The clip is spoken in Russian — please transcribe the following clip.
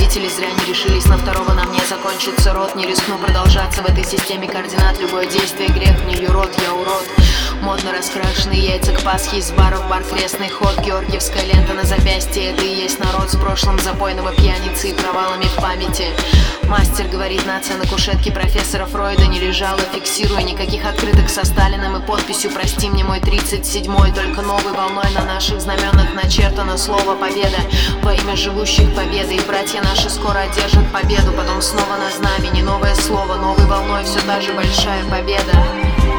Родители зря не решились на второго, на мне закончится род. Не рискну продолжаться в этой системе координат. Любое действие грех, мне юрод, я урод. Модно раскрашенные яйца к Пасхе, из бара в бар крестный ход, георгиевская лента на запястье. Это и есть народ с прошлым запойного пьяницы и провалами в памяти. Мастер говорит, нация на кушетке профессора Фройда не лежала, фиксируя никаких открыток со Сталиным и подписью «Прости мне мой 37-й». Только новой волной на наших знаменах начертано слово «Победа». Во имя живущих победы, и братья наши скоро одержат победу. Потом снова на знамени новое слово, новой волной все та же большая победа.